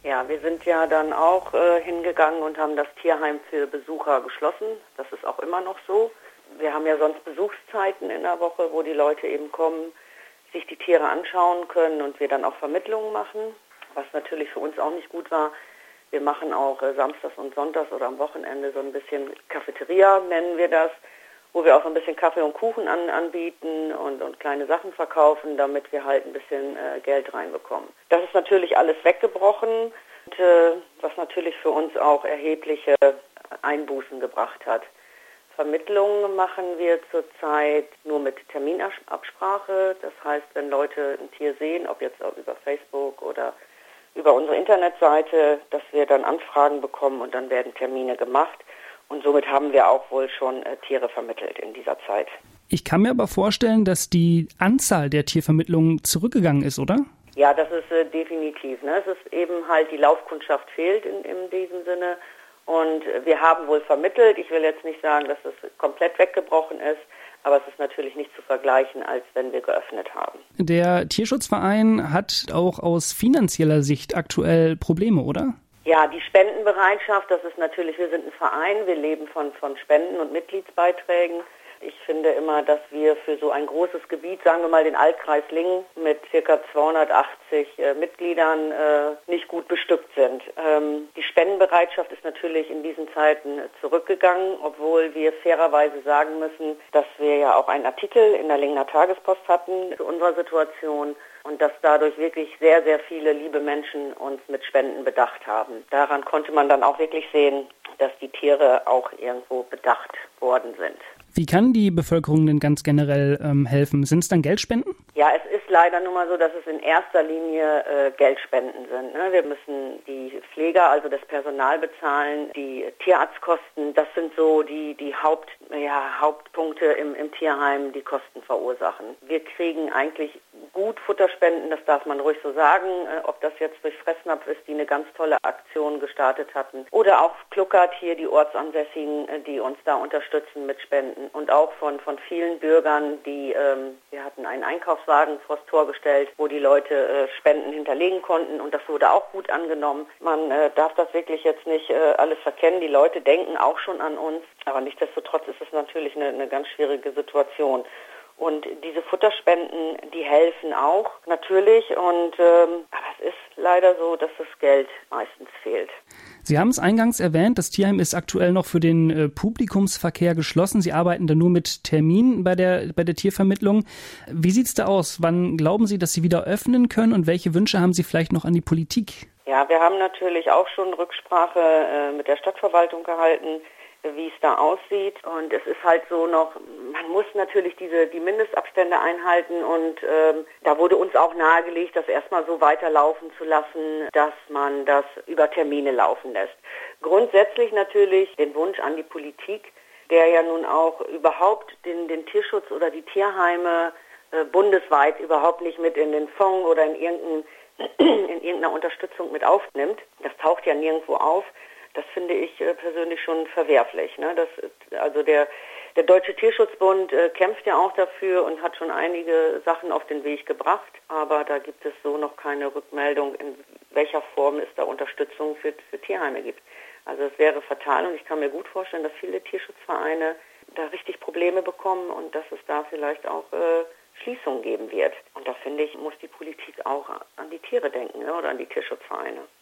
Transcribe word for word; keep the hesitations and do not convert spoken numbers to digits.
Ja, wir sind ja dann auch äh, hingegangen und haben das Tierheim für Besucher geschlossen. Das ist auch immer noch so. Wir haben ja sonst Besuchszeiten in der Woche, wo die Leute eben kommen, sich die Tiere anschauen können und wir dann auch Vermittlungen machen, was natürlich für uns auch nicht gut war. Wir machen auch äh, samstags und sonntags oder am Wochenende so ein bisschen Cafeteria, nennen wir das, wo wir auch so ein bisschen Kaffee und Kuchen an, anbieten und, und kleine Sachen verkaufen, damit wir halt ein bisschen äh, Geld reinbekommen. Das ist natürlich alles weggebrochen, und, äh, was natürlich für uns auch erhebliche Einbußen gebracht hat. Vermittlungen machen wir zurzeit nur mit Terminabsprache. Das heißt, wenn Leute ein Tier sehen, ob jetzt auch über Facebook oder über unsere Internetseite, dass wir dann Anfragen bekommen und dann werden Termine gemacht. Und somit haben wir auch wohl schon äh, Tiere vermittelt in dieser Zeit. Ich kann mir aber vorstellen, dass die Anzahl der Tiervermittlungen zurückgegangen ist, oder? Ja, das ist äh, definitiv. Ne? Es ist eben halt, die Laufkundschaft fehlt in, in diesem Sinne. Und wir haben wohl vermittelt. Ich will jetzt nicht sagen, dass es komplett weggebrochen ist, aber es ist natürlich nicht zu vergleichen, als wenn wir geöffnet haben. Der Tierschutzverein hat auch aus finanzieller Sicht aktuell Probleme, oder? Ja, die Spendenbereitschaft, das ist natürlich, wir sind ein Verein, wir leben von, von Spenden und Mitgliedsbeiträgen. Ich finde immer, dass wir für so ein großes Gebiet, sagen wir mal den Altkreis Lingen mit ca. zweihundertachtzig äh, Mitgliedern, äh, nicht gut bestückt sind. Ähm, die Spendenbereitschaft ist natürlich in diesen Zeiten zurückgegangen, obwohl wir fairerweise sagen müssen, dass wir ja auch einen Artikel in der Lingener Tagespost hatten zu unserer Situation und dass dadurch wirklich sehr, sehr viele liebe Menschen uns mit Spenden bedacht haben. Daran konnte man dann auch wirklich sehen, dass die Tiere auch irgendwo bedacht worden sind. Wie kann die Bevölkerung denn ganz generell ähm, helfen? Sind es dann Geldspenden? Ja, es ist leider nun mal so, dass es in erster Linie äh, Geldspenden sind. Ne? Wir müssen die Pfleger, also das Personal bezahlen, die Tierarztkosten, das sind so die, die Haupt, ja, Hauptpunkte im, im Tierheim, die Kosten verursachen. Wir kriegen eigentlich gut Futterspenden, das darf man ruhig so sagen, äh, ob das jetzt durch Fressnapf ist, die eine ganz tolle Aktion gestartet hatten, oder auch Kluckert hier, die Ortsansässigen, äh, die uns da unterstützen mit Spenden. Und auch von, von vielen Bürgern, die, ähm, wir hatten einen Einkaufswagen vors Tor gestellt, wo die Leute äh, Spenden hinterlegen konnten und das wurde auch gut angenommen. Man äh, darf das wirklich jetzt nicht äh, alles verkennen, die Leute denken auch schon an uns, aber nichtsdestotrotz ist es natürlich eine, eine ganz schwierige Situation. Und diese Futterspenden, die helfen auch natürlich und ähm, aber es ist leider so, dass das Geld meistens fehlt. Sie haben es eingangs erwähnt, das Tierheim ist aktuell noch für den äh, Publikumsverkehr geschlossen. Sie arbeiten da nur mit Terminen bei der, bei der Tiervermittlung. Wie sieht's da aus? Wann glauben Sie, dass Sie wieder öffnen können und welche Wünsche haben Sie vielleicht noch an die Politik? Ja, wir haben natürlich auch schon Rücksprache äh, mit der Stadtverwaltung gehalten, wie es da aussieht. Und es ist halt so noch, man muss natürlich diese die Mindestabstände einhalten und ähm, da wurde uns auch nahegelegt, das erstmal so weiterlaufen zu lassen, dass man das über Termine laufen lässt. Grundsätzlich natürlich den Wunsch an die Politik, der ja nun auch überhaupt den, den Tierschutz oder die Tierheime äh, bundesweit überhaupt nicht mit in den Fonds oder in, irgendein, in irgendeiner Unterstützung mit aufnimmt. Das taucht ja nirgendwo auf. Das finde ich äh, persönlich schon verwerflich. Ne? Das, also der, der Deutsche Tierschutzbund äh, kämpft ja auch dafür und hat schon einige Sachen auf den Weg gebracht. Aber da gibt es so noch keine Rückmeldung, in welcher Form es da Unterstützung für, für Tierheime gibt. Also es wäre fatal und ich kann mir gut vorstellen, dass viele Tierschutzvereine da richtig Probleme bekommen und dass es da vielleicht auch äh, Schließungen geben wird. Und da finde ich, muss die Politik auch an die Tiere denken, ne? Oder an die Tierschutzvereine.